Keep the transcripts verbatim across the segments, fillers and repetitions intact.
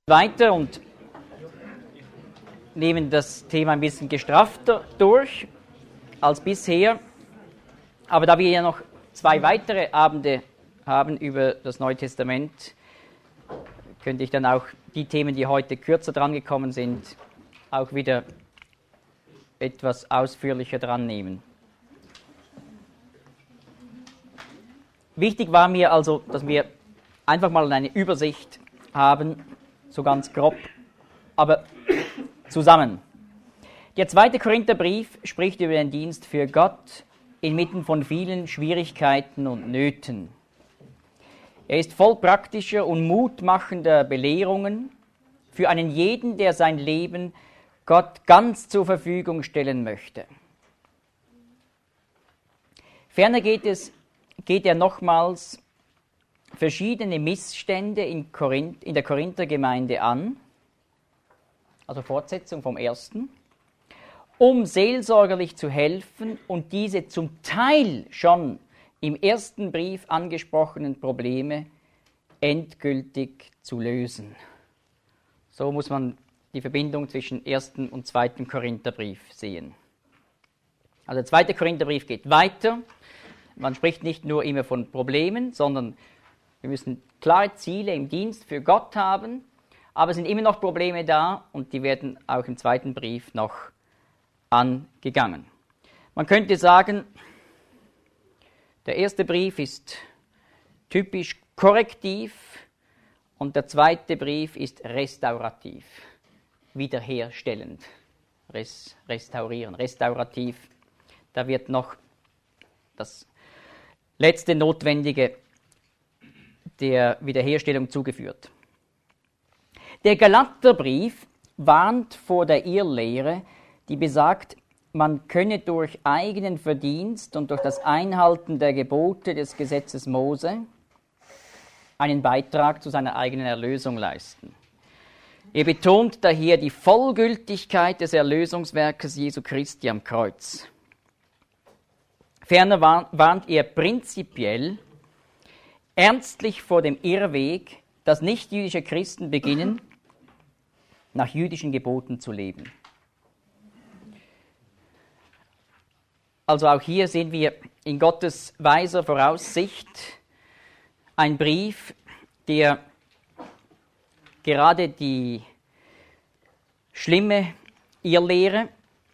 weiter und nehmen das Thema ein bisschen gestrafter durch als bisher. Aber da wir ja noch zwei weitere Abende haben über das Neue Testament, könnte ich dann auch die Themen, die heute kürzer drangekommen sind, auch wieder etwas ausführlicher dran nehmen. Wichtig war mir also, dass wir einfach mal eine Übersicht haben, so ganz grob, aber zusammen. Der zweite Korintherbrief spricht über den Dienst für Gott inmitten von vielen Schwierigkeiten und Nöten. Er ist voll praktischer und mutmachender Belehrungen für einen jeden, der sein Leben Gott ganz zur Verfügung stellen möchte. Ferner geht es, geht er nochmals verschiedene Missstände in, Korinth, in der Korinthergemeinde an, also Fortsetzung vom ersten, um seelsorgerlich zu helfen und diese zum Teil schon im ersten Brief angesprochenen Probleme endgültig zu lösen. So muss man die Verbindung zwischen ersten und zweiten Korintherbrief sehen. Also der zweite Korintherbrief geht weiter. Man spricht nicht nur immer von Problemen, sondern wir müssen klare Ziele im Dienst für Gott haben, aber es sind immer noch Probleme da und die werden auch im zweiten Brief noch angegangen. Man könnte sagen, der erste Brief ist typisch korrektiv und der zweite Brief ist restaurativ, wiederherstellend, res, restaurieren, restaurativ. Da wird noch das letzte Notwendige der Wiederherstellung zugeführt. Der Galaterbrief warnt vor der Irrlehre, die besagt, man könne durch eigenen Verdienst und durch das Einhalten der Gebote des Gesetzes Mose einen Beitrag zu seiner eigenen Erlösung leisten. Er betont daher die Vollgültigkeit des Erlösungswerkes Jesu Christi am Kreuz. Ferner warnt er prinzipiell ernstlich vor dem Irrweg, dass nichtjüdische Christen beginnen, nach jüdischen Geboten zu leben. Also auch hier sehen wir in Gottes weiser Voraussicht einen Brief, der gerade die schlimme Irrlehre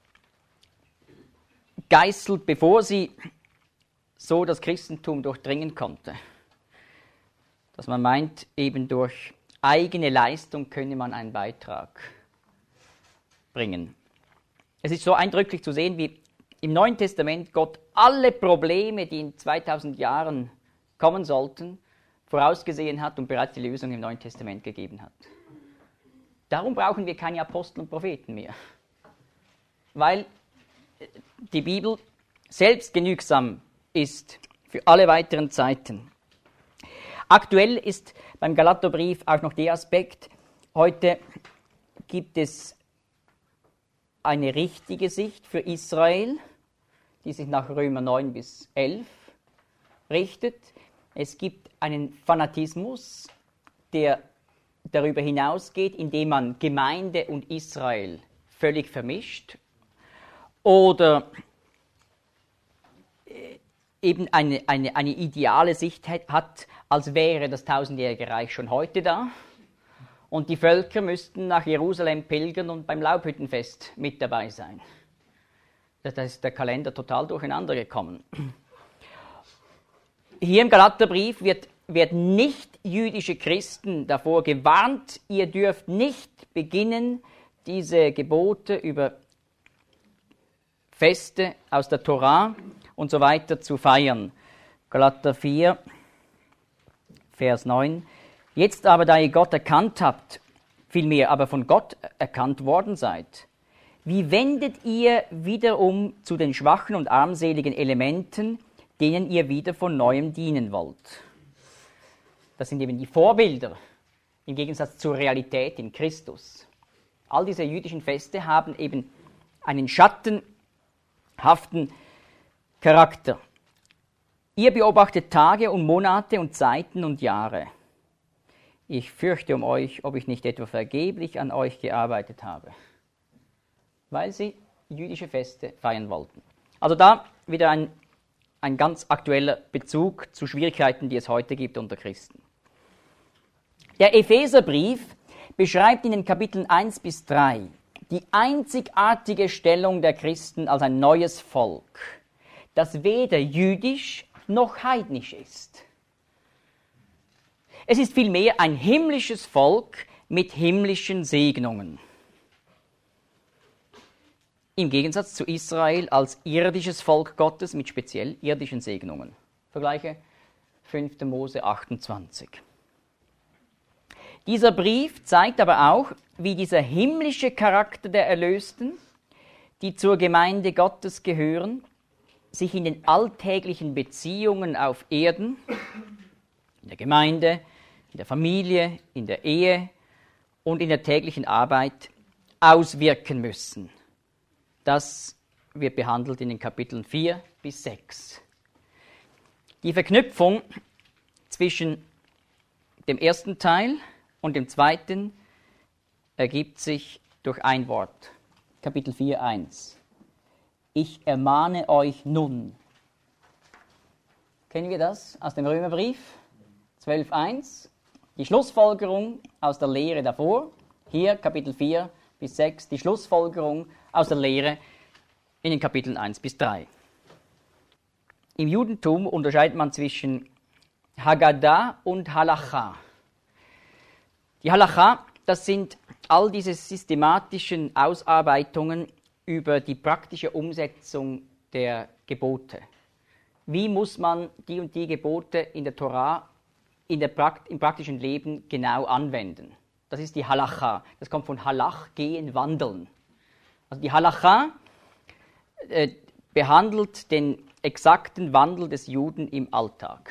geißelt, bevor sie so das Christentum durchdringen konnte. Dass man meint, eben durch eigene Leistung könne man einen Beitrag bringen. Es ist so eindrücklich zu sehen, wie im Neuen Testament Gott alle Probleme, die in zweitausend Jahren kommen sollten, vorausgesehen hat und bereits die Lösung im Neuen Testament gegeben hat. Darum brauchen wir keine Apostel und Propheten mehr, weil die Bibel selbst genügsam ist für alle weiteren Zeiten. Aktuell ist beim Galaterbrief auch noch der Aspekt, heute gibt es eine richtige Sicht für Israel, die sich nach Römer neun bis elf richtet. Es gibt einen Fanatismus, der darüber hinausgeht, indem man Gemeinde und Israel völlig vermischt oder eben eine, eine, eine ideale Sicht hat, als wäre das tausendjährige Reich schon heute da und die Völker müssten nach Jerusalem pilgern und beim Laubhüttenfest mit dabei sein. Da ist der Kalender total durcheinander gekommen. Hier im Galaterbrief wird, werden nicht-jüdische Christen davor gewarnt, ihr dürft nicht beginnen, diese Gebote über Feste aus der Torah und so weiter zu feiern. Galater vier, Vers neun. Jetzt aber, da ihr Gott erkannt habt, vielmehr aber von Gott erkannt worden seid, wie wendet ihr wiederum zu den schwachen und armseligen Elementen, denen ihr wieder von Neuem dienen wollt? Das sind eben die Vorbilder im Gegensatz zur Realität in Christus. All diese jüdischen Feste haben eben einen schattenhaften Charakter. Ihr beobachtet Tage und Monate und Zeiten und Jahre. ich fürchte um euch, ob ich nicht etwa vergeblich an euch gearbeitet habe. Weil sie jüdische Feste feiern wollten. Also da wieder ein, ein ganz aktueller Bezug zu Schwierigkeiten, die es heute gibt unter Christen. Der Epheserbrief beschreibt in den Kapiteln eins bis drei die einzigartige Stellung der Christen als ein neues Volk, das weder jüdisch noch heidnisch ist. Es ist vielmehr ein himmlisches Volk mit himmlischen Segnungen. Im Gegensatz zu Israel als irdisches Volk Gottes mit speziell irdischen Segnungen. Vergleiche fünfter Mose achtundzwanzig. Dieser Brief zeigt aber auch, wie dieser himmlische Charakter der Erlösten, die zur Gemeinde Gottes gehören, sich in den alltäglichen Beziehungen auf Erden, in der Gemeinde, in der Familie, in der Ehe und in der täglichen Arbeit auswirken müssen. Das wird behandelt in den Kapiteln vier bis sechs. Die Verknüpfung zwischen dem ersten Teil und dem zweiten ergibt sich durch ein Wort. Kapitel vier, eins. Ich ermahne euch nun. Kennen wir das aus dem Römerbrief? zwölf, eins. Die Schlussfolgerung aus der Lehre davor. Hier Kapitel vier bis sechs. Die Schlussfolgerung aus der Lehre in den Kapiteln eins bis drei. Im Judentum unterscheidet man zwischen Haggadah und Halacha. Die Halacha, das sind all diese systematischen Ausarbeitungen über die praktische Umsetzung der Gebote. Wie muss man die und die Gebote in der Torah in der Prakt- im praktischen Leben genau anwenden? Das ist die Halacha. Das kommt von Halach, gehen, wandeln. Also die Halacha äh, behandelt den exakten Wandel des Juden im Alltag.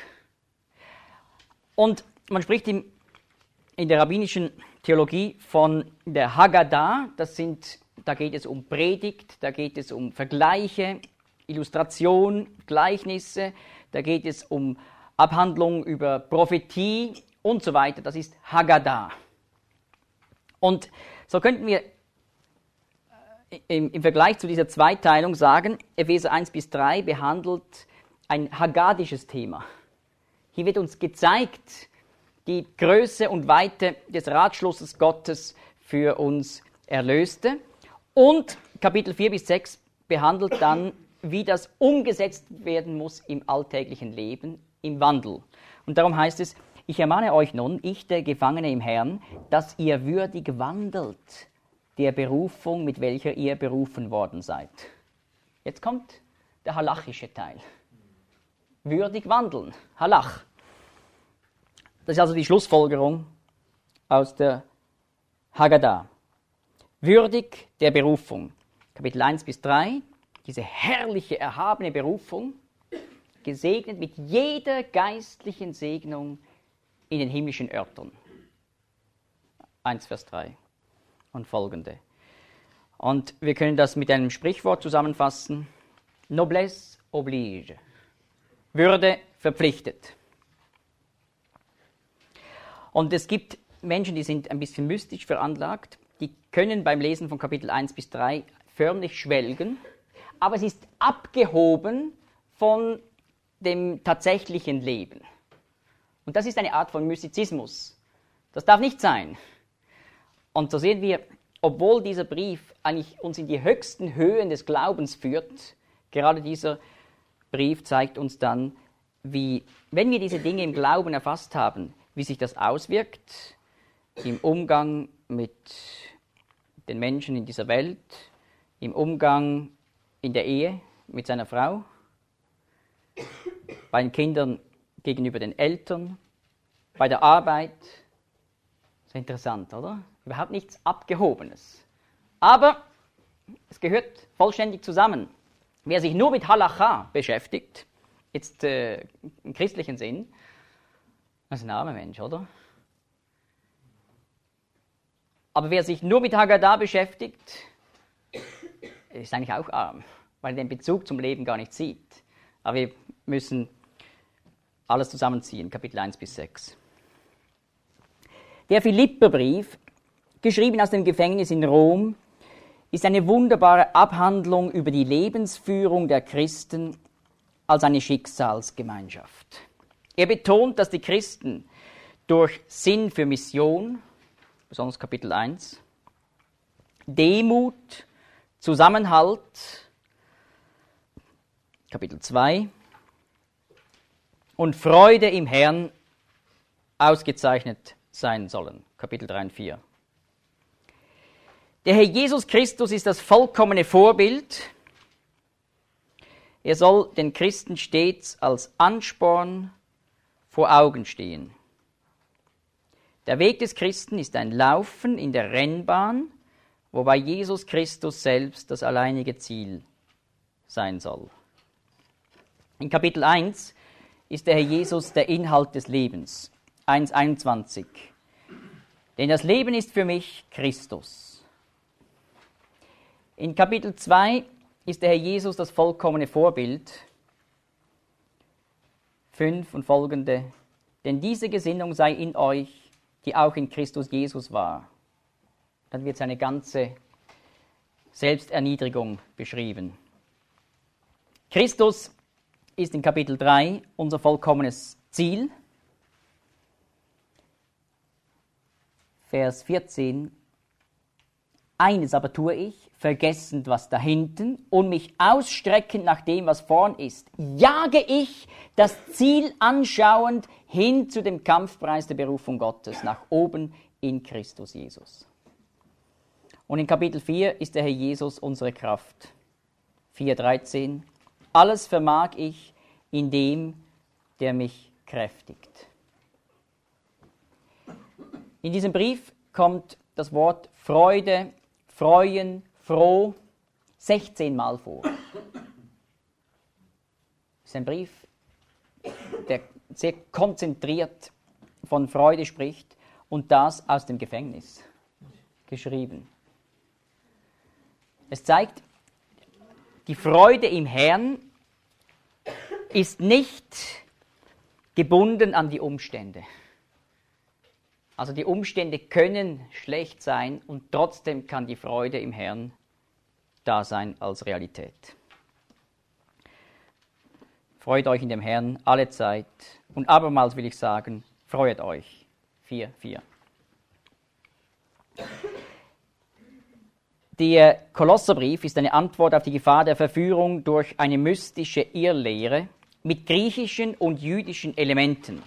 Und man spricht im, in der rabbinischen Theologie von der Haggadah, das sind, da geht es um Predigt, da geht es um Vergleiche, Illustration, Gleichnisse, da geht es um Abhandlung über Prophetie und so weiter, das ist Haggadah. Und so könnten wir im, im Vergleich zu dieser Zweiteilung sagen, Epheser eins bis drei behandelt ein haggadisches Thema. Hier wird uns gezeigt, die Größe und Weite des Ratschlusses Gottes für uns Erlöste. Und Kapitel vier bis sechs behandelt dann, wie das umgesetzt werden muss im alltäglichen Leben, im Wandel. Und darum heißt es, ich ermahne euch nun, ich, der Gefangene im Herrn, dass ihr würdig wandelt der Berufung, mit welcher ihr berufen worden seid. Jetzt kommt der halachische Teil. Würdig wandeln, Halach. Das ist also die Schlussfolgerung aus der Haggadah. Würdig der Berufung. Kapitel eins bis drei, diese herrliche, erhabene Berufung, gesegnet mit jeder geistlichen Segnung in den himmlischen Örtern. eins, Vers drei und folgende. Und wir können das mit einem Sprichwort zusammenfassen. Noblesse oblige. Würde verpflichtet. Und es gibt Menschen, die sind ein bisschen mystisch veranlagt, die können beim Lesen von Kapitel eins bis drei förmlich schwelgen, aber es ist abgehoben von dem tatsächlichen Leben. Und das ist eine Art von Mystizismus. Das darf nicht sein. Und so sehen wir, obwohl dieser Brief eigentlich uns in die höchsten Höhen des Glaubens führt, gerade dieser Brief zeigt uns dann, wie, wenn wir diese Dinge im Glauben erfasst haben, wie sich das auswirkt im Umgang mit den Menschen in dieser Welt, im Umgang in der Ehe mit seiner Frau, bei den Kindern gegenüber den Eltern, bei der Arbeit. Das ist interessant, oder? Überhaupt nichts Abgehobenes. Aber es gehört vollständig zusammen. Wer sich nur mit Halacha beschäftigt, jetzt äh, im christlichen Sinn, das ist ein armer Mensch, oder? Aber wer sich nur mit Haggadah beschäftigt, ist eigentlich auch arm, weil er den Bezug zum Leben gar nicht sieht. Aber wir müssen alles zusammenziehen, Kapitel eins bis sechs. Der Philipperbrief, geschrieben aus dem Gefängnis in Rom, ist eine wunderbare Abhandlung über die Lebensführung der Christen als eine Schicksalsgemeinschaft. Er betont, dass die Christen durch Sinn für Mission, besonders Kapitel eins, Demut, Zusammenhalt, Kapitel zwei, und Freude im Herrn ausgezeichnet sein sollen, Kapitel drei und vier. Der Herr Jesus Christus ist das vollkommene Vorbild. Er soll den Christen stets als Ansporn vor Augen stehen. Der Weg des Christen ist ein Laufen in der Rennbahn, wobei Jesus Christus selbst das alleinige Ziel sein soll. In Kapitel eins ist der Herr Jesus der Inhalt des Lebens. eins einundzwanzig. Denn das Leben ist für mich Christus. In Kapitel zwei ist der Herr Jesus das vollkommene Vorbild. fünf und folgende. Denn diese Gesinnung sei in euch, die auch in Christus Jesus war. Dann wird seine ganze Selbsterniedrigung beschrieben. Christus ist in Kapitel drei unser vollkommenes Ziel. Vers vierzehn. Eines aber tue ich, vergessend was da hinten und mich ausstreckend nach dem, was vorn ist, jage ich das Ziel anschauend hin zu dem Kampfpreis der Berufung Gottes, nach oben in Christus Jesus. Und in Kapitel vier ist der Herr Jesus unsere Kraft. vier dreizehn. Alles vermag ich in dem, der mich kräftigt. In diesem Brief kommt das Wort Freude, freuen, froh sechzehn Mal vor. Das ist ein Brief, der sehr konzentriert von Freude spricht und das aus dem Gefängnis geschrieben. Es zeigt, die Freude im Herrn ist nicht gebunden an die Umstände. Also die Umstände können schlecht sein und trotzdem kann die Freude im Herrn da sein als Realität. Freut euch in dem Herrn alle Zeit und abermals will ich sagen, freut euch. vier vier. Der Kolosserbrief ist eine Antwort auf die Gefahr der Verführung durch eine mystische Irrlehre mit griechischen und jüdischen Elementen.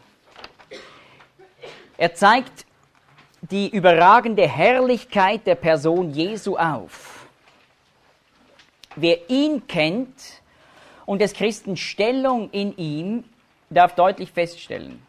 Er zeigt die überragende Herrlichkeit der Person Jesu auf. Wer ihn kennt und des Christen Stellung in ihm, darf deutlich feststellen,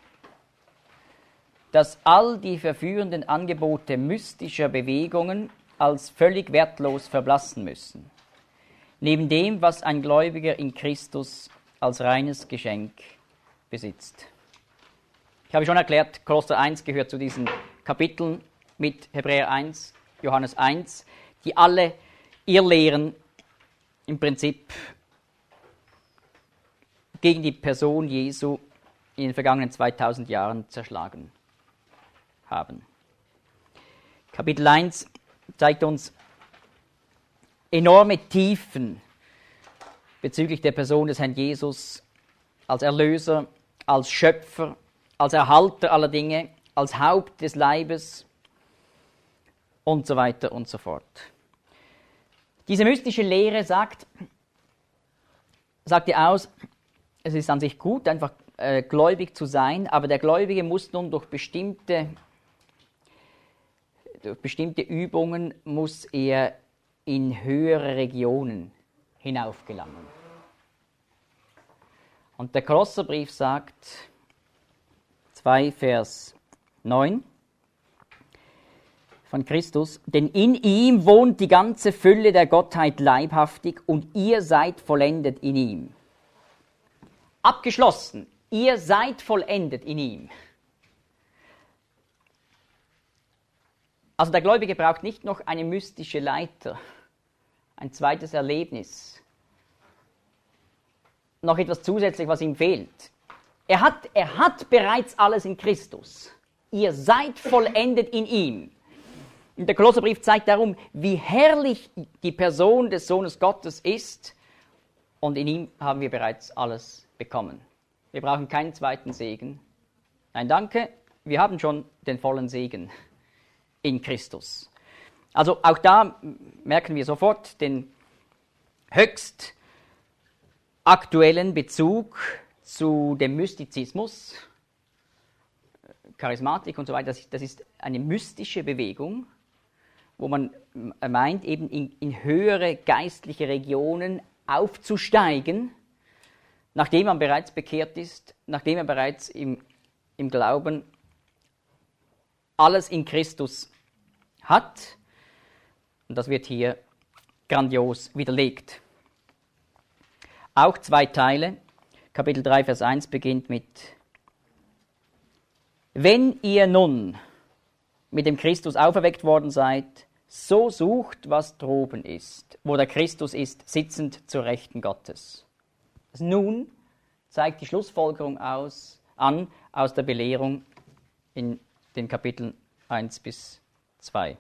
dass all die verführenden Angebote mystischer Bewegungen als völlig wertlos verblassen müssen, neben dem, was ein Gläubiger in Christus als reines Geschenk besitzt. Ich habe schon erklärt, Kolosser eins gehört zu diesen Kapiteln mit Hebräer eins, Johannes eins, die alle Irrlehren im Prinzip gegen die Person Jesu in den vergangenen zweitausend Jahren zerschlagen haben. Kapitel eins zeigt uns enorme Tiefen bezüglich der Person des Herrn Jesus als Erlöser, als Schöpfer, als Erhalter aller Dinge, als Haupt des Leibes und so weiter und so fort. Diese mystische Lehre sagt, sagt ihr aus, es ist an sich gut, einfach äh, gläubig zu sein, aber der Gläubige muss nun durch bestimmte, durch bestimmte Übungen muss er in höhere Regionen hinaufgelangen. Und der Kolosserbrief sagt, zwei Vers neun von Christus, denn in ihm wohnt die ganze Fülle der Gottheit leibhaftig und ihr seid vollendet in ihm. Abgeschlossen, ihr seid vollendet in ihm. Also der Gläubige braucht nicht noch eine mystische Leiter, ein zweites Erlebnis, noch etwas zusätzlich, was ihm fehlt. Er hat, er hat bereits alles in Christus. ihr seid vollendet in ihm. Und der Kolosserbrief zeigt darum, wie herrlich die Person des Sohnes Gottes ist. Und in ihm haben wir bereits alles bekommen. Wir brauchen keinen zweiten Segen. Nein, danke, wir haben schon den vollen Segen in Christus. Also auch da merken wir sofort den höchst aktuellen Bezug zu dem Mystizismus, Charismatik und so weiter. Das ist, das ist eine mystische Bewegung, wo man meint, eben in, in höhere geistliche Regionen aufzusteigen, nachdem man bereits bekehrt ist, nachdem er bereits im, im Glauben alles in Christus hat. Und das wird hier grandios widerlegt. Auch zwei Teile. Kapitel drei, Vers eins beginnt mit: Wenn ihr nun mit dem Christus auferweckt worden seid, so sucht, was droben ist, wo der Christus ist, sitzend zur Rechten Gottes. Das Nun zeigt die Schlussfolgerung aus, an aus der Belehrung in den Kapiteln eins bis zwei.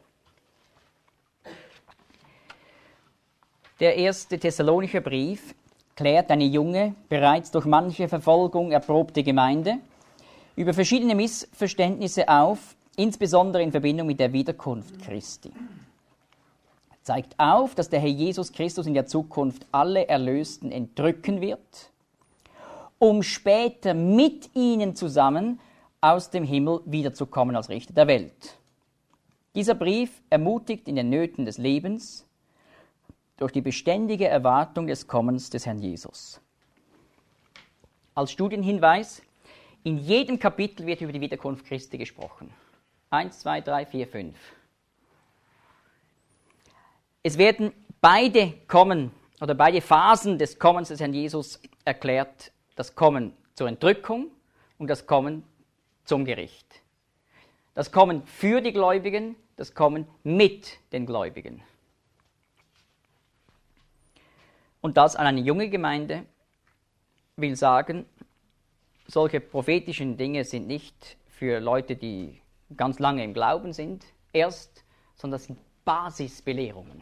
Der erste Thessalonicher Brief klärt eine junge, bereits durch manche Verfolgung erprobte Gemeinde über verschiedene Missverständnisse auf, insbesondere in Verbindung mit der Wiederkunft Christi. Er zeigt auf, dass der Herr Jesus Christus in der Zukunft alle Erlösten entrücken wird, um später mit ihnen zusammen aus dem Himmel wiederzukommen als Richter der Welt. Dieser Brief ermutigt in den Nöten des Lebens durch die beständige Erwartung des Kommens des Herrn Jesus. Als Studienhinweis: In jedem Kapitel wird über die Wiederkunft Christi gesprochen. Eins, zwei, drei, vier, fünf. Es werden beide Kommen oder beide Phasen des Kommens des Herrn Jesus erklärt: Das Kommen zur Entrückung und das Kommen zum Gericht. Das Kommen für die Gläubigen, das Kommen mit den Gläubigen. Und das an eine junge Gemeinde will sagen, solche prophetischen Dinge sind nicht für Leute, die ganz lange im Glauben sind, erst, sondern das sind Basisbelehrungen.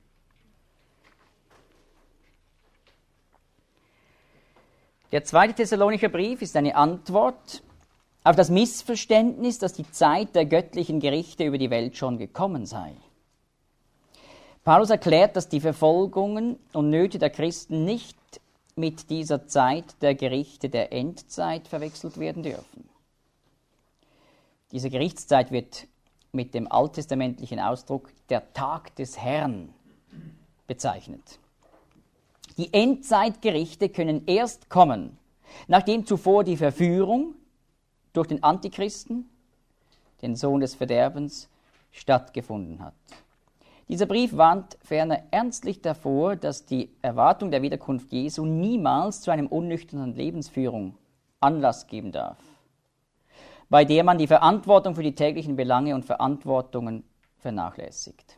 Der zweite Thessalonicher Brief ist eine Antwort auf das Missverständnis, dass die Zeit der göttlichen Gerichte über die Welt schon gekommen sei. Paulus erklärt, dass die Verfolgungen und Nöte der Christen nicht mit dieser Zeit der Gerichte der Endzeit verwechselt werden dürfen. Diese Gerichtszeit wird mit dem alttestamentlichen Ausdruck der Tag des Herrn bezeichnet. Die Endzeitgerichte können erst kommen, nachdem zuvor die Verführung durch den Antichristen, den Sohn des Verderbens, stattgefunden hat. Dieser Brief warnt ferner ernstlich davor, dass die Erwartung der Wiederkunft Jesu niemals zu einem unnüchternen Lebensführung Anlass geben darf, bei der man die Verantwortung für die täglichen Belange und Verantwortungen vernachlässigt.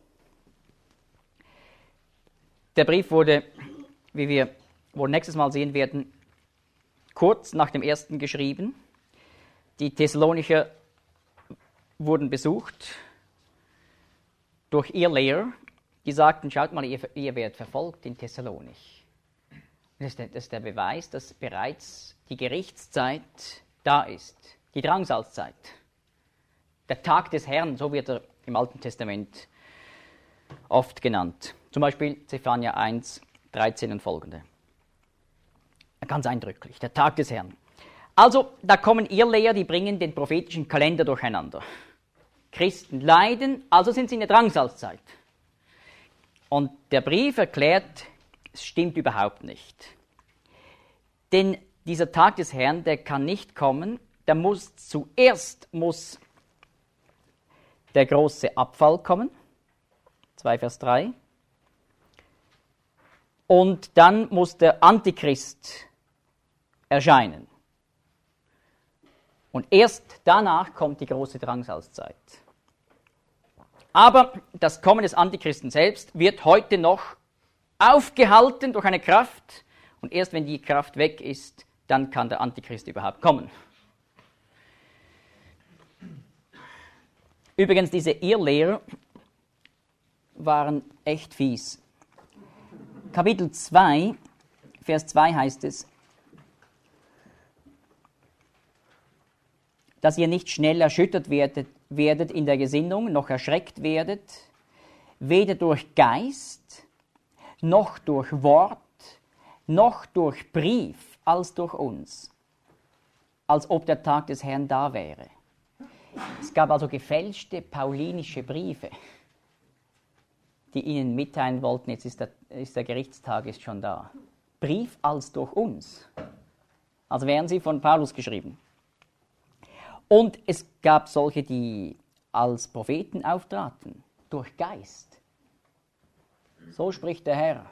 Der Brief wurde, wie wir wohl nächstes Mal sehen werden, kurz nach dem ersten geschrieben. Die Thessalonicher wurden besucht durch Irrlehrer, die sagten: Schaut mal, ihr, ihr werdet verfolgt in Thessalonich. Das ist, der, das ist der Beweis, dass bereits die Gerichtszeit da ist, die Drangsalzzeit. Der Tag des Herrn, so wird er im Alten Testament oft genannt. Zum Beispiel Zephania eins, dreizehn und folgende. Ganz eindrücklich, der Tag des Herrn. Also, da kommen Irrlehrer, die bringen den prophetischen Kalender durcheinander. Christen leiden, also sind sie in der Drangsalzzeit. Und der Brief erklärt, es stimmt überhaupt nicht. Denn dieser Tag des Herrn, der kann nicht kommen, der muss zuerst muss der große Abfall kommen, zwei Vers drei, und dann muss der Antichrist erscheinen. Und erst danach kommt die große Drangsalzzeit. Aber das Kommen des Antichristen selbst wird heute noch aufgehalten durch eine Kraft. Und erst wenn die Kraft weg ist, dann kann der Antichrist überhaupt kommen. Übrigens, diese Irrlehrer waren echt fies. Kapitel zwei, Vers zwei heißt es, dass ihr nicht schnell erschüttert werdet, werdet in der Gesinnung, noch erschreckt werdet, weder durch Geist, noch durch Wort, noch durch Brief, als durch uns, als ob der Tag des Herrn da wäre. Es gab also gefälschte paulinische Briefe, die ihnen mitteilen wollten, jetzt ist der, ist der Gerichtstag ist schon da. Brief als durch uns. Also wären sie von Paulus geschrieben. Und es gab solche, die als Propheten auftraten, durch Geist. So spricht der Herr.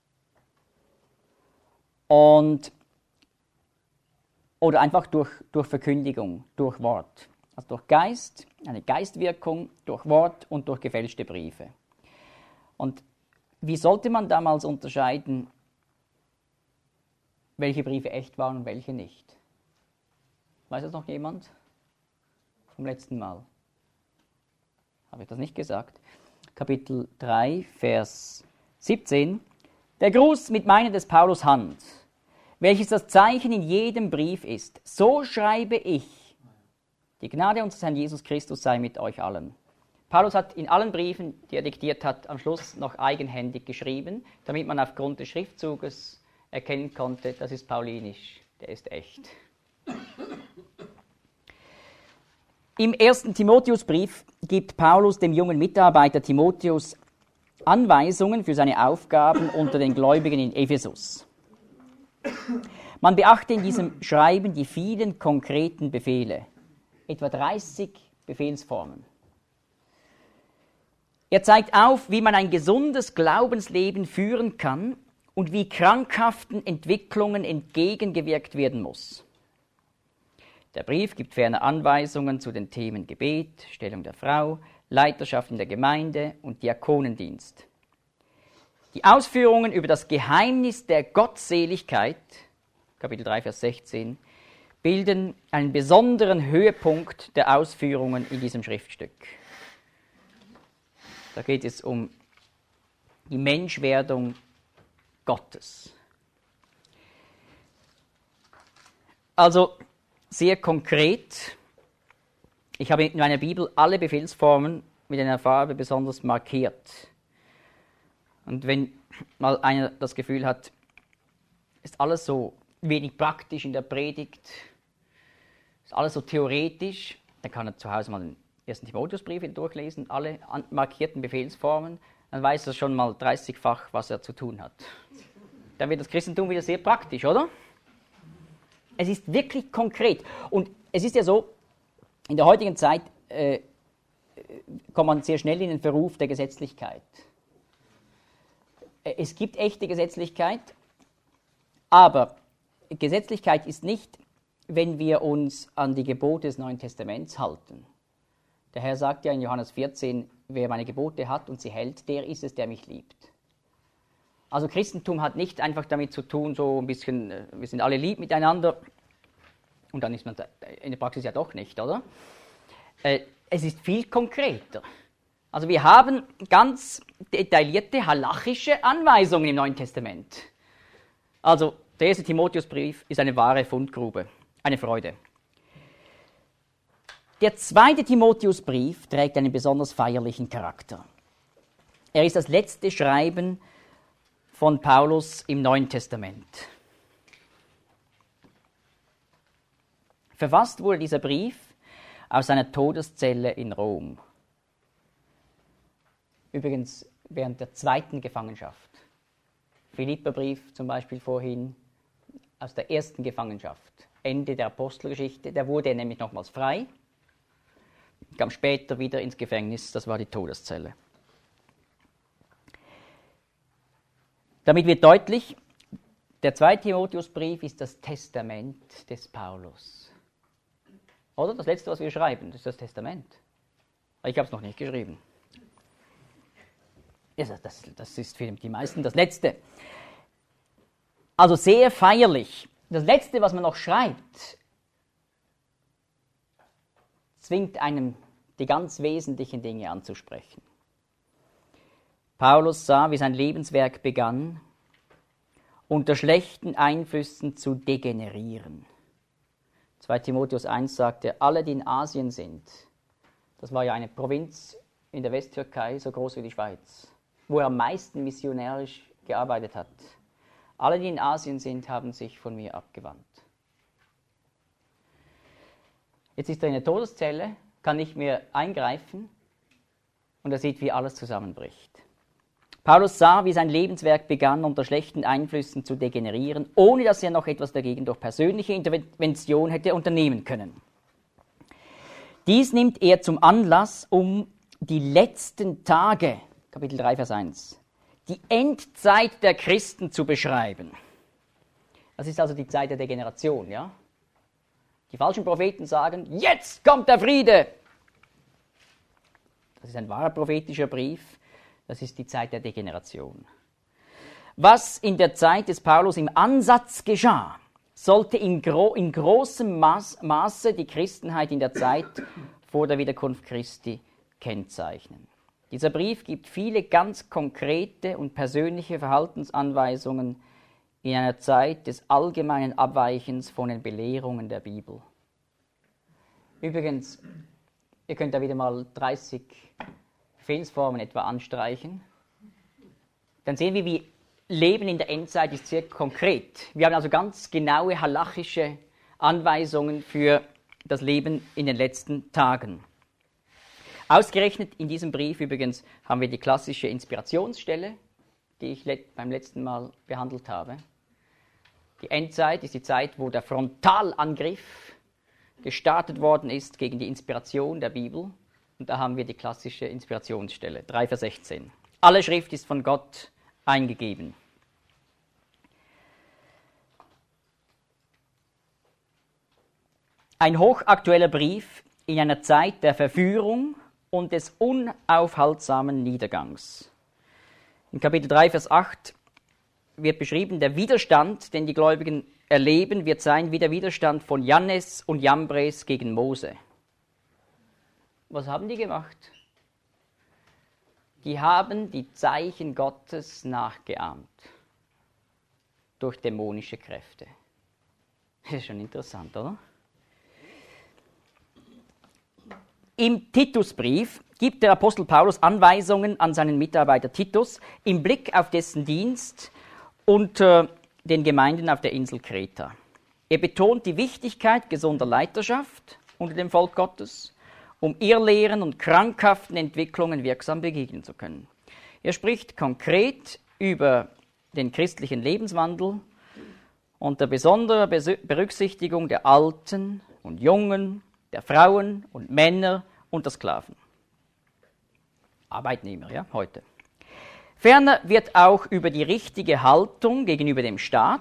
Und, oder einfach durch, durch Verkündigung, durch Wort. Also durch Geist, eine Geistwirkung, durch Wort und durch gefälschte Briefe. Und wie sollte man damals unterscheiden, welche Briefe echt waren und welche nicht? Weiß das noch jemand? Vom letzten Mal. Habe ich das nicht gesagt? Kapitel drei, Vers siebzehn. Der Gruß mit meiner des Paulus Hand, welches das Zeichen in jedem Brief ist, so schreibe ich. Die Gnade unseres Herrn Jesus Christus sei mit euch allen. Paulus hat in allen Briefen, die er diktiert hat, am Schluss noch eigenhändig geschrieben, damit man aufgrund des Schriftzuges erkennen konnte, das ist paulinisch, der ist echt. Im ersten Timotheusbrief gibt Paulus dem jungen Mitarbeiter Timotheus Anweisungen für seine Aufgaben unter den Gläubigen in Ephesus. Man beachte in diesem Schreiben die vielen konkreten Befehle, etwa dreißig Befehlsformen. Er zeigt auf, wie man ein gesundes Glaubensleben führen kann und wie krankhaften Entwicklungen entgegengewirkt werden muss. Der Brief gibt ferner Anweisungen zu den Themen Gebet, Stellung der Frau, Leiterschaft in der Gemeinde und Diakonendienst. Die Ausführungen über das Geheimnis der Gottseligkeit, Kapitel drei, Vers sechzehn, bilden einen besonderen Höhepunkt der Ausführungen in diesem Schriftstück. Da geht es um die Menschwerdung Gottes. Also sehr konkret. Ich habe in meiner Bibel alle Befehlsformen mit einer Farbe besonders markiert. Und wenn mal einer das Gefühl hat, ist alles so wenig praktisch in der Predigt, ist alles so theoretisch, dann kann er zu Hause mal den ersten Timotheusbrief durchlesen, alle markierten Befehlsformen, dann weiß er schon mal dreißigfach, was er zu tun hat. Dann wird das Christentum wieder sehr praktisch, oder? Es ist wirklich konkret. Und es ist ja so, in der heutigen Zeit äh, kommt man sehr schnell in den Verruf der Gesetzlichkeit. Es gibt echte Gesetzlichkeit, aber Gesetzlichkeit ist nicht, wenn wir uns an die Gebote des Neuen Testaments halten. Der Herr sagt ja in Johannes vierzehn, wer meine Gebote hat und sie hält, der ist es, der mich liebt. Also Christentum hat nicht einfach damit zu tun, so ein bisschen, wir sind alle lieb miteinander und dann ist man in der Praxis ja doch nicht, oder? Es ist viel konkreter. Also wir haben ganz detaillierte halachische Anweisungen im Neuen Testament. Also der erste Timotheusbrief ist eine wahre Fundgrube, eine Freude. Der zweite Timotheusbrief trägt einen besonders feierlichen Charakter. Er ist das letzte Schreiben von Paulus im Neuen Testament. Verfasst wurde dieser Brief aus seiner Todeszelle in Rom. Übrigens während der zweiten Gefangenschaft. Philipperbrief zum Beispiel vorhin aus der ersten Gefangenschaft. Ende der Apostelgeschichte, da wurde er nämlich nochmals frei, kam später wieder ins Gefängnis, das war die Todeszelle. Damit wird deutlich, der zweite Timotheusbrief ist das Testament des Paulus. Oder das letzte, was wir schreiben, das ist das Testament. Ich habe es noch nicht geschrieben. Das, das, das ist für die meisten das letzte. Also sehr feierlich. Das letzte, was man noch schreibt, zwingt einem die ganz wesentlichen Dinge anzusprechen. Paulus sah, wie sein Lebenswerk begann, unter schlechten Einflüssen zu degenerieren. zweiter Timotheus eins sagte, alle, die in Asien sind, das war ja eine Provinz in der Westtürkei, so groß wie die Schweiz, wo er am meisten missionarisch gearbeitet hat. Alle, die in Asien sind, haben sich von mir abgewandt. Jetzt ist er in der Todeszelle, kann nicht mehr eingreifen und er sieht, wie alles zusammenbricht. Paulus sah, wie sein Lebenswerk begann, unter schlechten Einflüssen zu degenerieren, ohne dass er noch etwas dagegen durch persönliche Intervention hätte unternehmen können. Dies nimmt er zum Anlass, um die letzten Tage, Kapitel drei, Vers eins, die Endzeit der Christen zu beschreiben. Das ist also die Zeit der Degeneration, ja? Die falschen Propheten sagen, jetzt kommt der Friede. Das ist ein wahrer prophetischer Brief. Das ist die Zeit der Degeneration. Was in der Zeit des Paulus im Ansatz geschah, sollte in, gro- in großem Maß, Maße die Christenheit in der Zeit vor der Wiederkunft Christi kennzeichnen. Dieser Brief gibt viele ganz konkrete und persönliche Verhaltensanweisungen in einer Zeit des allgemeinen Abweichens von den Belehrungen der Bibel. Übrigens, ihr könnt da wieder mal dreißig Befehlsformen etwa anstreichen. Dann sehen wir, wie Leben in der Endzeit ist sehr konkret. Wir haben also ganz genaue halachische Anweisungen für das Leben in den letzten Tagen. Ausgerechnet in diesem Brief übrigens haben wir die klassische Inspirationsstelle, die ich let- beim letzten Mal behandelt habe. Die Endzeit ist die Zeit, wo der Frontalangriff gestartet worden ist gegen die Inspiration der Bibel. Und da haben wir die klassische Inspirationsstelle, drei Vers sechzehn. Alle Schrift ist von Gott eingegeben. Ein hochaktueller Brief in einer Zeit der Verführung und des unaufhaltsamen Niedergangs. In Kapitel drei, Vers acht wird beschrieben, der Widerstand, den die Gläubigen erleben, wird sein wie der Widerstand von Jannes und Jambres gegen Mose. Was haben die gemacht? Die haben die Zeichen Gottes nachgeahmt durch dämonische Kräfte. Das ist schon interessant, oder? Im Titusbrief gibt der Apostel Paulus Anweisungen an seinen Mitarbeiter Titus im Blick auf dessen Dienst unter den Gemeinden auf der Insel Kreta. Er betont die Wichtigkeit gesunder Leiterschaft unter dem Volk Gottes, um Irrlehren und krankhaften Entwicklungen wirksam begegnen zu können. Er spricht konkret über den christlichen Lebenswandel unter besonderer Berücksichtigung der Alten und Jungen, der Frauen und Männer und der Sklaven. Arbeitnehmer, ja, heute. Ferner wird auch über die richtige Haltung gegenüber dem Staat,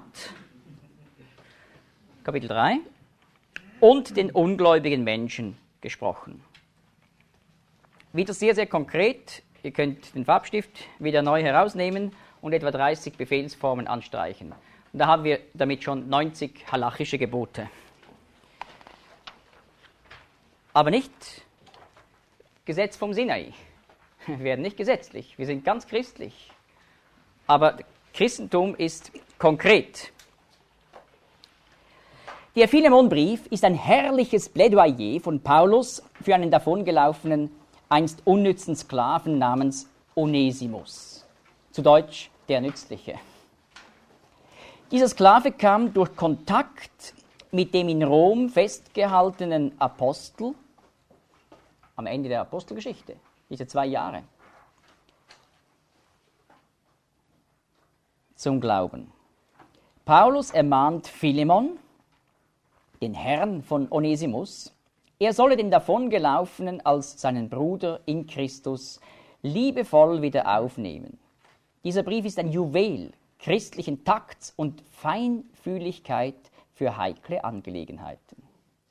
Kapitel drei, und den ungläubigen Menschen gesprochen. Wieder sehr, sehr konkret. Ihr könnt den Farbstift wieder neu herausnehmen und etwa dreißig Befehlsformen anstreichen. Und da haben wir damit schon neunzig halachische Gebote. Aber nicht Gesetz vom Sinai. Wir werden nicht gesetzlich, wir sind ganz christlich. Aber Christentum ist konkret. Der Philemon-Brief ist ein herrliches Plädoyer von Paulus für einen davongelaufenen, einst unnützen Sklaven namens Onesimus. Zu Deutsch der Nützliche. Dieser Sklave kam durch Kontakt mit dem in Rom festgehaltenen Apostel am Ende der Apostelgeschichte, diese zwei Jahre, zum Glauben. Paulus ermahnt Philemon, den Herrn von Onesimus, er solle den Davongelaufenen als seinen Bruder in Christus liebevoll wieder aufnehmen. Dieser Brief ist ein Juwel christlichen Takts und Feinfühligkeit für heikle Angelegenheiten.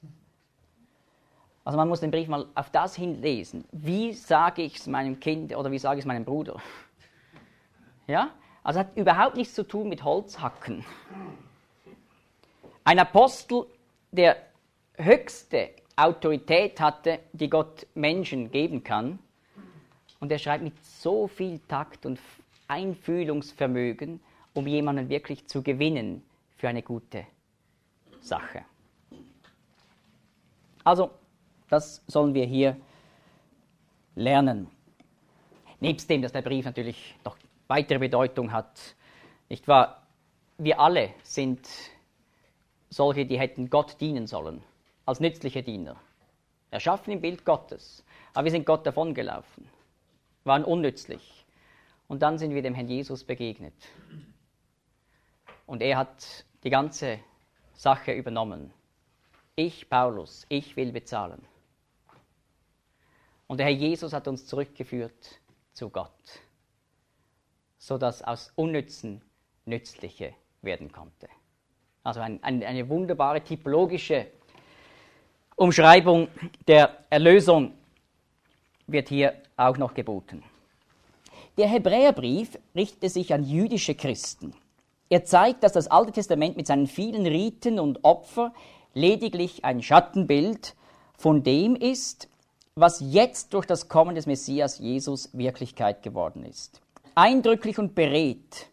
Also man muss den Brief mal auf das hinlesen. Wie sage ich es meinem Kind oder wie sage ich es meinem Bruder? Ja? Also hat überhaupt nichts zu tun mit Holzhacken. Ein Apostel, der höchste Autorität hatte, die Gott Menschen geben kann. Und er schreibt mit so viel Takt und Einfühlungsvermögen, um jemanden wirklich zu gewinnen für eine gute Sache. Also, das sollen wir hier lernen. Nebst dem, dass der Brief natürlich noch weitere Bedeutung hat, nicht wahr? Wir alle sind solche, die hätten Gott dienen sollen, als nützliche Diener. Erschaffen im Bild Gottes, aber wir sind Gott davongelaufen, waren unnützlich. Und dann sind wir dem Herrn Jesus begegnet. Und er hat die ganze Sache übernommen. Ich, Paulus, ich will bezahlen. Und der Herr Jesus hat uns zurückgeführt zu Gott, sodass aus Unnützen Nützliche werden konnte. Also ein, ein, eine wunderbare typologische Umschreibung der Erlösung wird hier auch noch geboten. Der Hebräerbrief richtete sich an jüdische Christen. Er zeigt, dass das Alte Testament mit seinen vielen Riten und Opfern lediglich ein Schattenbild von dem ist, was jetzt durch das Kommen des Messias Jesus Wirklichkeit geworden ist. Eindrücklich und beredt.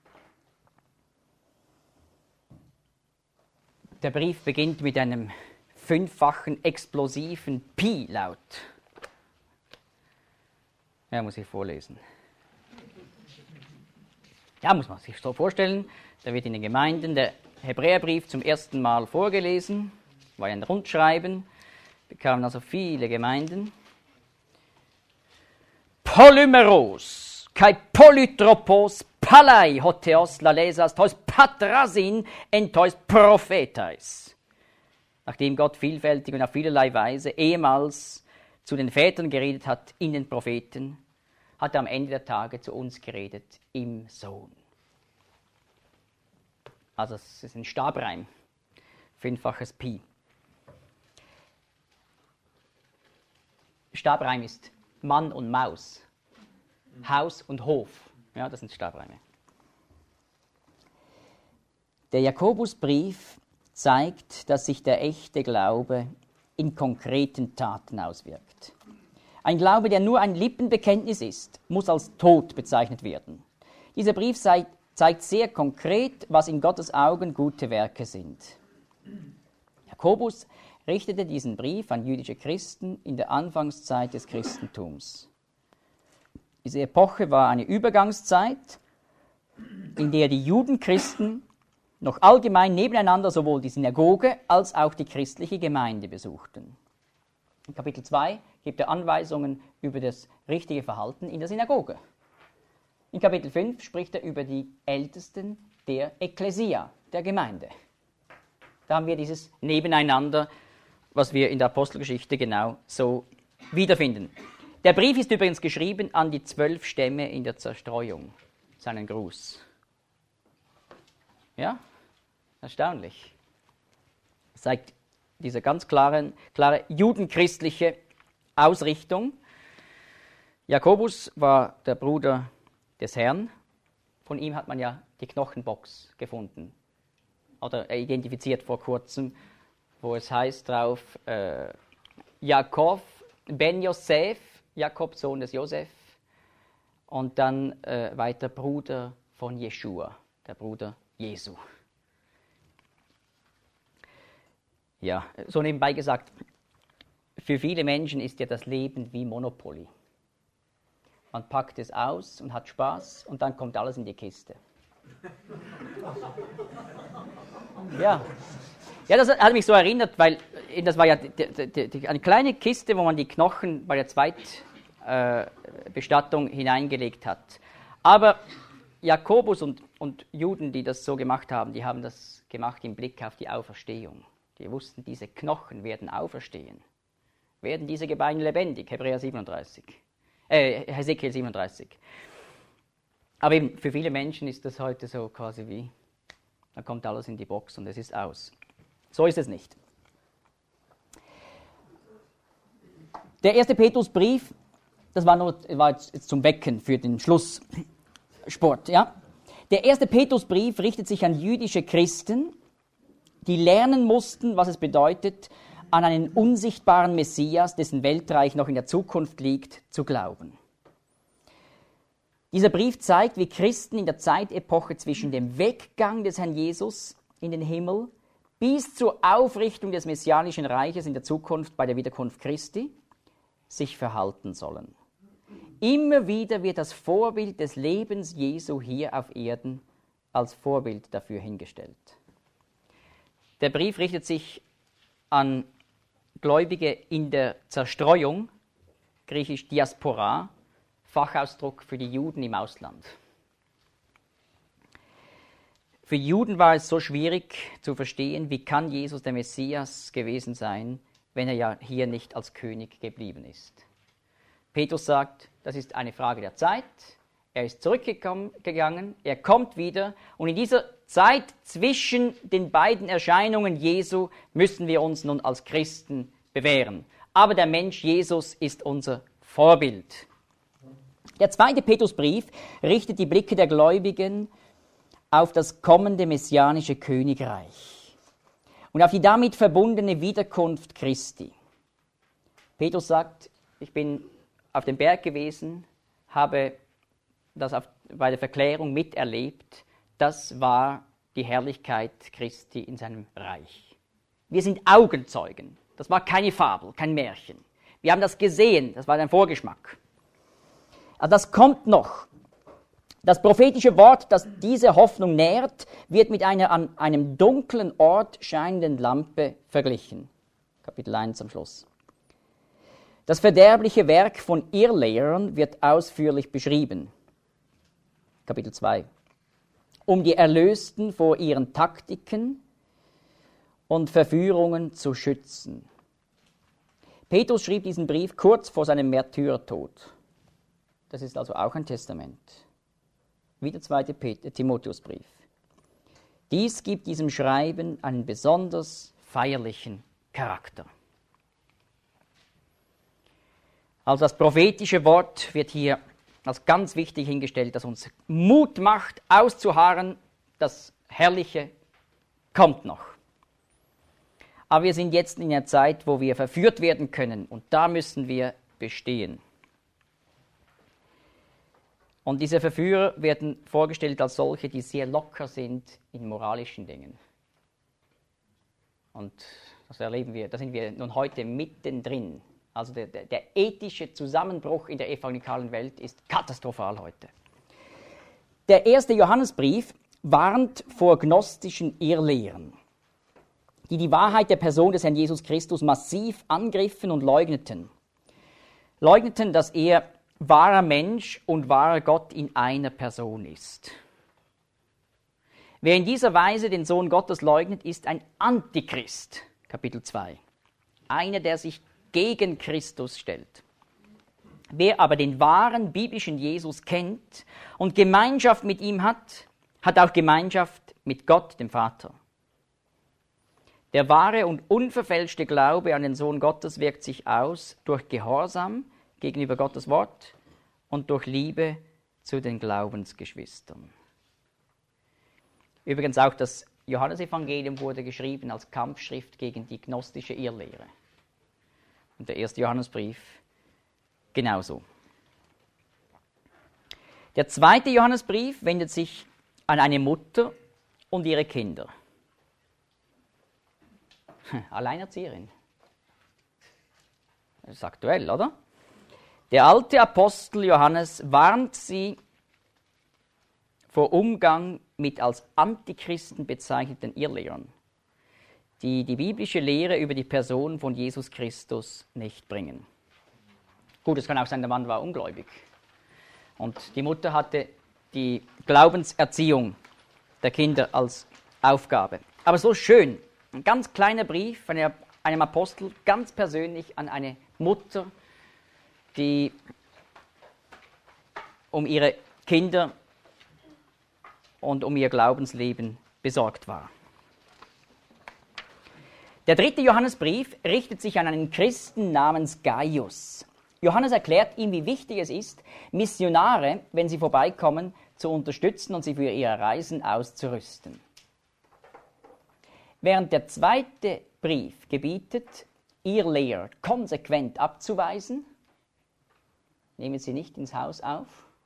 Der Brief beginnt mit einem fünffachen explosiven Pi-Laut. Ja, muss ich vorlesen. Ja, muss man sich so vorstellen, da wird in den Gemeinden der Hebräerbrief zum ersten Mal vorgelesen, war ja ein Rundschreiben, bekamen also viele Gemeinden. Polymeros, kai polytropos, palai hotheos lalesas, tois patrasin en tois prophetais. Nachdem Gott vielfältig und auf vielerlei Weise ehemals zu den Vätern geredet hat in den Propheten, hat er am Ende der Tage zu uns geredet im Sohn. Also es ist ein Stabreim, fünffaches Pi. Stabreim ist Mann und Maus, Haus und Hof. Ja, das sind Stabreime. Der Jakobusbrief zeigt, dass sich der echte Glaube in konkreten Taten auswirkt. Ein Glaube, der nur ein Lippenbekenntnis ist, muss als tot bezeichnet werden. Dieser Brief sei, zeigt sehr konkret, was in Gottes Augen gute Werke sind. Jakobus richtete diesen Brief an jüdische Christen in der Anfangszeit des Christentums. Diese Epoche war eine Übergangszeit, in der die Judenchristen noch allgemein nebeneinander sowohl die Synagoge als auch die christliche Gemeinde besuchten. In Kapitel zwei gibt er Anweisungen über das richtige Verhalten in der Synagoge. In Kapitel fünf spricht er über die Ältesten der Ekklesia, der Gemeinde. Da haben wir dieses Nebeneinander, was wir in der Apostelgeschichte genau so wiederfinden. Der Brief ist übrigens geschrieben an die zwölf Stämme in der Zerstreuung, seinen Gruß. Ja, erstaunlich. Das zeigt diese ganz klare, klare judenchristliche Ausrichtung. Jakobus war der Bruder des Herrn. Von ihm hat man ja die Knochenbox gefunden. Oder identifiziert vor kurzem, wo es heißt drauf, äh, Jakob ben Joseph, Jakob, Sohn des Josef, und dann äh, weiter Bruder von Jeschua, der Bruder Jesu. Ja, so nebenbei gesagt, für viele Menschen ist ja das Leben wie Monopoly. Man packt es aus und hat Spaß und dann kommt alles in die Kiste. Ja. Ja, das hat mich so erinnert, weil das war ja die, die, die, eine kleine Kiste, wo man die Knochen bei der Zweitbestattung äh, hineingelegt hat. Aber Jakobus und, und Juden, die das so gemacht haben, die haben das gemacht im Blick auf die Auferstehung. Die wussten, diese Knochen werden auferstehen. Werden diese Gebeine lebendig? Hebräer siebenunddreißig. Äh, Hesekiel siebenunddreißig. Aber eben für viele Menschen ist das heute so quasi wie, da kommt alles in die Box und es ist aus. So ist es nicht. Der erste Petrusbrief, das war, nur, war jetzt zum Wecken für den Schlusssport. Ja? Der erste Petrusbrief richtet sich an jüdische Christen, die lernen mussten, was es bedeutet, an einen unsichtbaren Messias, dessen Weltreich noch in der Zukunft liegt, zu glauben. Dieser Brief zeigt, wie Christen in der Zeitepoche zwischen dem Weggang des Herrn Jesus in den Himmel bis zur Aufrichtung des messianischen Reiches in der Zukunft bei der Wiederkunft Christi sich verhalten sollen. Immer wieder wird das Vorbild des Lebens Jesu hier auf Erden als Vorbild dafür hingestellt. Der Brief richtet sich an Gläubige in der Zerstreuung, griechisch Diaspora, Fachausdruck für die Juden im Ausland. Für Juden war es so schwierig zu verstehen, wie kann Jesus der Messias gewesen sein, wenn er ja hier nicht als König geblieben ist. Petrus sagt, das ist eine Frage der Zeit, er ist zurückgegangen, er kommt wieder und in dieser Zeit zwischen den beiden Erscheinungen Jesu müssen wir uns nun als Christen bewähren. Aber der Mensch Jesus ist unser Vorbild. Der zweite Petrusbrief richtet die Blicke der Gläubigen auf das kommende messianische Königreich und auf die damit verbundene Wiederkunft Christi. Petrus sagt, ich bin auf dem Berg gewesen, habe das auf, bei der Verklärung miterlebt. Das war die Herrlichkeit Christi in seinem Reich. Wir sind Augenzeugen. Das war keine Fabel, kein Märchen. Wir haben das gesehen, das war ein Vorgeschmack. Also das kommt noch. Das prophetische Wort, das diese Hoffnung nährt, wird mit einer an einem dunklen Ort scheinenden Lampe verglichen. Kapitel eins am Schluss. Das verderbliche Werk von Irrlehrern wird ausführlich beschrieben. Kapitel zwei. Um die Erlösten vor ihren Taktiken und Verführungen zu schützen. Petrus schrieb diesen Brief kurz vor seinem Märtyrertod. Das ist also auch ein Testament. Wie der zweite Timotheusbrief. Dies gibt diesem Schreiben einen besonders feierlichen Charakter. Also das prophetische Wort wird hier als ganz wichtig hingestellt, das uns Mut macht, auszuharren, das Herrliche kommt noch. Aber wir sind jetzt in einer Zeit, wo wir verführt werden können und da müssen wir bestehen. Und diese Verführer werden vorgestellt als solche, die sehr locker sind in moralischen Dingen. Und das erleben wir, da sind wir nun heute mittendrin. Also der, der, der ethische Zusammenbruch in der evangelikalen Welt ist katastrophal heute. Der erste Johannesbrief warnt vor gnostischen Irrlehren, die die Wahrheit der Person des Herrn Jesus Christus massiv angriffen und leugneten. Leugneten, dass er wahrer Mensch und wahrer Gott in einer Person ist. Wer in dieser Weise den Sohn Gottes leugnet, ist ein Antichrist, Kapitel zwei. Einer, der sich gegen Christus stellt. Wer aber den wahren biblischen Jesus kennt und Gemeinschaft mit ihm hat, hat auch Gemeinschaft mit Gott, dem Vater. Der wahre und unverfälschte Glaube an den Sohn Gottes wirkt sich aus durch Gehorsam gegenüber Gottes Wort und durch Liebe zu den Glaubensgeschwistern. Übrigens auch das Johannesevangelium wurde geschrieben als Kampfschrift gegen die gnostische Irrlehre. Und der erste Johannesbrief genauso. Der zweite Johannesbrief wendet sich an eine Mutter und ihre Kinder. Alleinerzieherin. Das ist aktuell, oder? Der alte Apostel Johannes warnt sie vor Umgang mit als Antichristen bezeichneten Irrlehrern, die die biblische Lehre über die Person von Jesus Christus nicht bringen. Gut, es kann auch sein, der Mann war ungläubig. Und die Mutter hatte die Glaubenserziehung der Kinder als Aufgabe. Aber so schön, ein ganz kleiner Brief von einem Apostel, ganz persönlich an eine Mutter, die um ihre Kinder und um ihr Glaubensleben besorgt war. Der dritte Johannesbrief richtet sich an einen Christen namens Gaius. Johannes erklärt ihm, wie wichtig es ist, Missionare, wenn sie vorbeikommen, zu unterstützen und sie für ihre Reisen auszurüsten. Während der zweite Brief gebietet, Irrlehrer konsequent abzuweisen. Nehmen sie nicht ins Haus auf.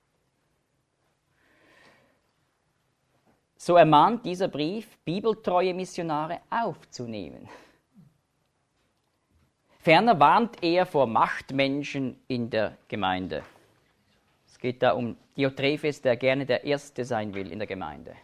So ermahnt dieser Brief, bibeltreue Missionare aufzunehmen. Ferner warnt er vor Machtmenschen in der Gemeinde. Es geht da um Diotrephes, der gerne der Erste sein will in der Gemeinde.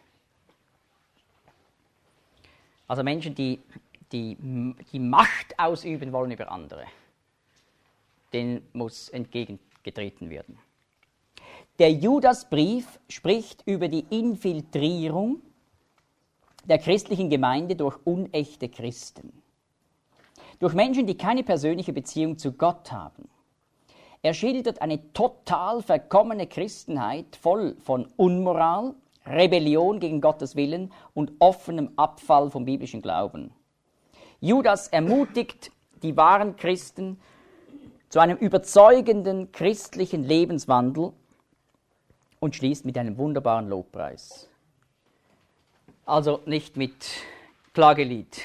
Also Menschen, die, die die Macht ausüben wollen über andere. Denen muss entgegengetreten werden. Der Judasbrief spricht über die Infiltrierung der christlichen Gemeinde durch unechte Christen. Durch Menschen, die keine persönliche Beziehung zu Gott haben. Er schildert eine total verkommene Christenheit, voll von Unmoral, Rebellion gegen Gottes Willen und offenem Abfall vom biblischen Glauben. Judas ermutigt die wahren Christen zu einem überzeugenden christlichen Lebenswandel und schließt mit einem wunderbaren Lobpreis. Also nicht mit Klagelied.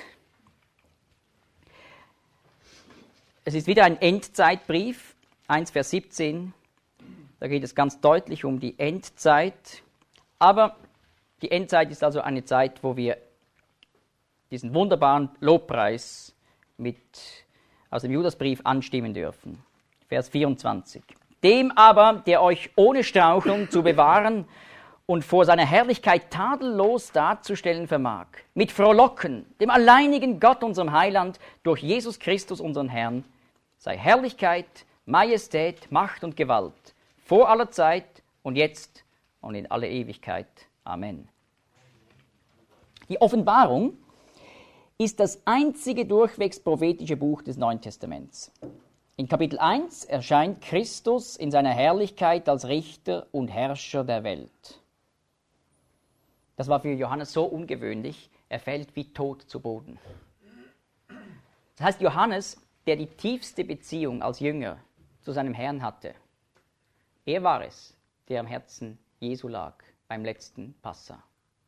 Es ist wieder ein Endzeitbrief, eins Vers siebzehn. Da geht es ganz deutlich um die Endzeit. Aber die Endzeit ist also eine Zeit, wo wir diesen wunderbaren Lobpreis mit, aus dem Judasbrief anstimmen dürfen. Vers vierundzwanzig. Dem aber, der euch ohne Straucheln zu bewahren und vor seiner Herrlichkeit tadellos darzustellen vermag, mit Frohlocken, dem alleinigen Gott, unserem Heiland, durch Jesus Christus, unseren Herrn, sei Herrlichkeit, Majestät, Macht und Gewalt, vor aller Zeit und jetzt und in alle Ewigkeit. Amen. Die Offenbarung ist das einzige durchwegs prophetische Buch des Neuen Testaments. In Kapitel eins erscheint Christus in seiner Herrlichkeit als Richter und Herrscher der Welt. Das war für Johannes so ungewöhnlich, er fällt wie tot zu Boden. Das heißt, Johannes, der die tiefste Beziehung als Jünger zu seinem Herrn hatte, er war es, der am Herzen Jesu lag beim letzten Passa.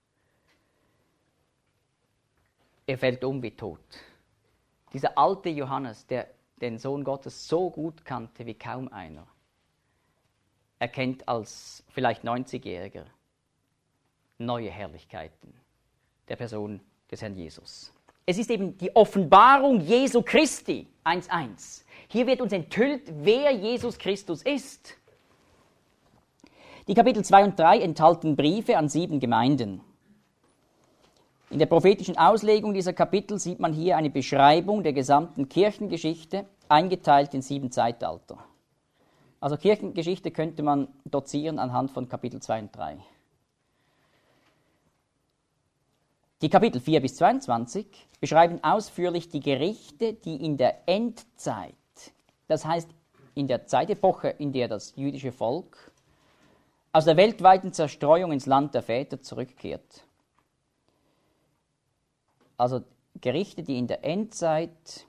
Er fällt um wie tot. Dieser alte Johannes, der den Sohn Gottes so gut kannte wie kaum einer, erkennt als vielleicht neunzigjähriger neue Herrlichkeiten der Person des Herrn Jesus. Es ist eben die Offenbarung Jesu Christi, eins eins. Hier wird uns enthüllt, wer Jesus Christus ist. Die Kapitel zwei und drei enthalten Briefe an sieben Gemeinden. In der prophetischen Auslegung dieser Kapitel sieht man hier eine Beschreibung der gesamten Kirchengeschichte, eingeteilt in sieben Zeitalter. Also Kirchengeschichte könnte man dozieren anhand von Kapitel zwei und drei. Die Kapitel vier bis zweiundzwanzig beschreiben ausführlich die Gerichte, die in der Endzeit, das heißt in der Zeitepoche, in der das jüdische Volk aus der weltweiten Zerstreuung ins Land der Väter zurückkehrt. Also Gerichte, die in der Endzeit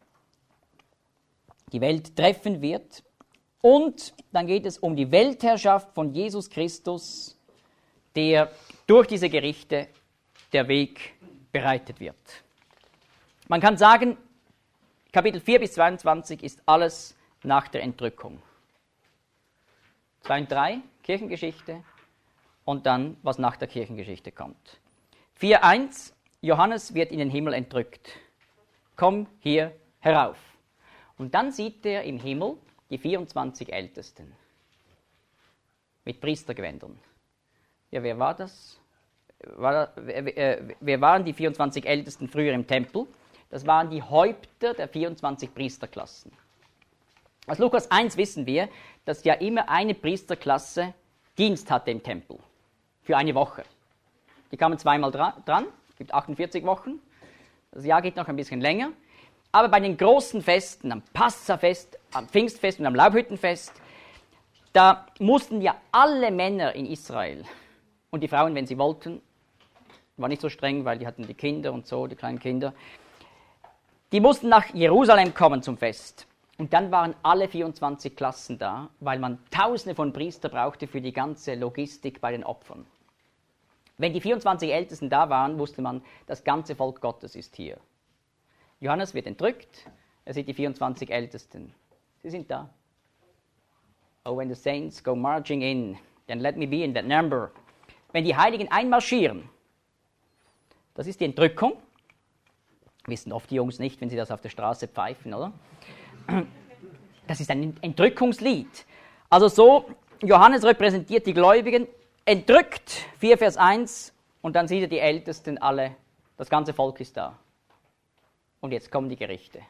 die Welt treffen wird. Und dann geht es um die Weltherrschaft von Jesus Christus, der durch diese Gerichte der Weg bereitet wird. Man kann sagen, Kapitel vier bis zweiundzwanzig ist alles nach der Entrückung. zwei und drei, Kirchengeschichte, und dann, was nach der Kirchengeschichte kommt. vier eins, Johannes wird in den Himmel entrückt. Komm hier herauf. Und dann sieht er im Himmel die vierundzwanzig Ältesten mit Priestergewändern. Ja, wer war das? War, wer, wer waren die vierundzwanzig Ältesten früher im Tempel? Das waren die Häupter der vierundzwanzig Priesterklassen. Aus Lukas eins wissen wir, dass ja immer eine Priesterklasse Dienst hatte im Tempel. Für eine Woche. Die kamen zweimal dra- dran. Es gibt achtundvierzig Wochen. Das Jahr geht noch ein bisschen länger. Aber bei den großen Festen, am Passafest, am Pfingstfest und am Laubhüttenfest, da mussten ja alle Männer in Israel und die Frauen, wenn sie wollten, war nicht so streng, weil die hatten die Kinder und so, die kleinen Kinder, die mussten nach Jerusalem kommen zum Fest. Und dann waren alle vierundzwanzig Klassen da, weil man Tausende von Priestern brauchte für die ganze Logistik bei den Opfern. Wenn die vierundzwanzig Ältesten da waren, wusste man, das ganze Volk Gottes ist hier. Johannes wird entrückt, Er sieht die vierundzwanzig Ältesten. Sie sind da. Oh, when the saints go marching in, then let me be in that number. Wenn die Heiligen einmarschieren, das ist die Entrückung. Wissen oft die Jungs nicht, wenn sie das auf der Straße pfeifen, oder? Das ist ein Entrückungslied. Also so, Johannes repräsentiert die Gläubigen, entrückt, vier Vers eins, und dann sieht er die Ältesten alle, das ganze Volk ist da. Und jetzt kommen die Gerichte.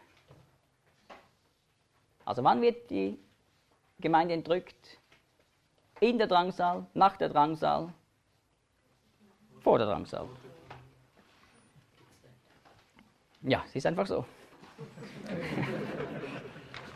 Also wann wird die Gemeinde entrückt? In der Drangsal, nach der Drangsal, vor der Drangsal. Ja, es ist einfach so.